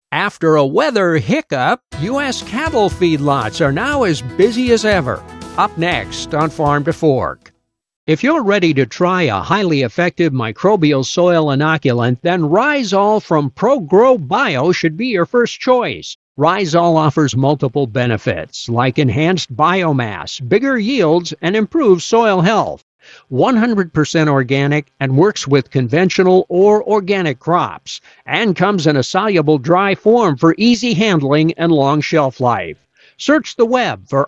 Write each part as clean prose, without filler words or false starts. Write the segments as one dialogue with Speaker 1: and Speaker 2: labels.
Speaker 1: After a weather hiccup, U.S. cattle feedlots are now as busy as ever. Up next on Farm to Fork. If you're ready to try a highly effective microbial soil inoculant, then Rhizol from ProGrow Bio should be your first choice. Rhizol offers multiple benefits like enhanced biomass, bigger yields, and improved soil health. 100% organic and works with conventional or organic crops, and comes in a soluble dry form for easy handling and long shelf life. Search the web for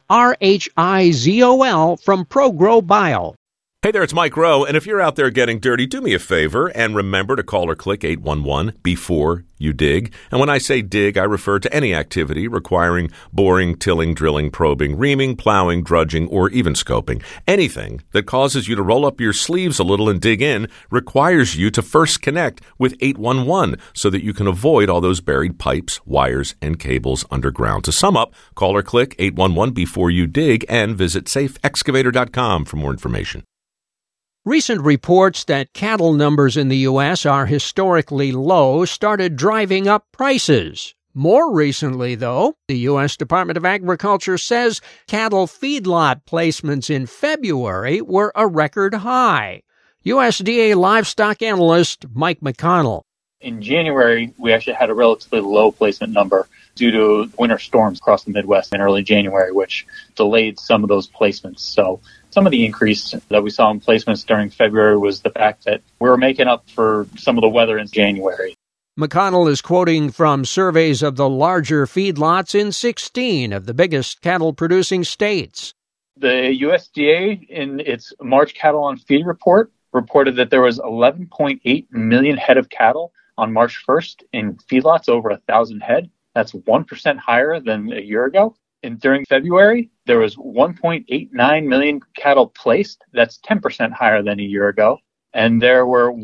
Speaker 1: RHIZOL from ProGrow Bio.
Speaker 2: Hey there, it's Mike Rowe, and if you're out there getting dirty, do me a favor and remember to call or click 811 before you dig. And when I say dig, I refer to any activity requiring boring, tilling, drilling, probing, reaming, plowing, drudging, or even scoping. Anything that causes you to roll up your sleeves a little and dig in requires you to first connect with 811 so that you can avoid all those buried pipes, wires, and cables underground. To sum up, call or click 811 before you dig and visit safeexcavator.com for more information.
Speaker 1: Recent reports that cattle numbers in the U.S. are historically low started driving up prices. More recently, though, the U.S. Department of Agriculture says cattle feedlot placements in February were a record high. USDA livestock analyst Mike McConnell.
Speaker 3: In January, we actually had a relatively low placement number due to winter storms across the Midwest in early January, which delayed some of those placements. So some of the increase that we saw in placements during February was the fact that we were making up for some of the weather in January.
Speaker 1: McConnell is quoting from surveys of the larger feedlots in 16 of the biggest cattle-producing states.
Speaker 3: The USDA, in its March Cattle on Feed report, reported that there was 11.8 million head of cattle on March 1st in feedlots over 1,000 head. That's 1% higher than a year ago. And during February, there was 1.89 million cattle placed. That's 10% higher than a year ago. And there were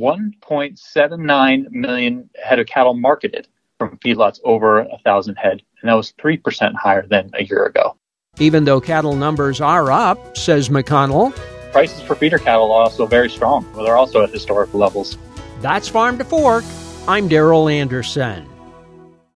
Speaker 3: 1.79 million head of cattle marketed from feedlots over 1,000 head. And that was 3% higher than a year ago.
Speaker 1: Even though cattle numbers are up, says McConnell,
Speaker 3: prices for feeder cattle are also very strong. They're also at historical levels.
Speaker 1: That's Farm to Fork. I'm Darrell Anderson.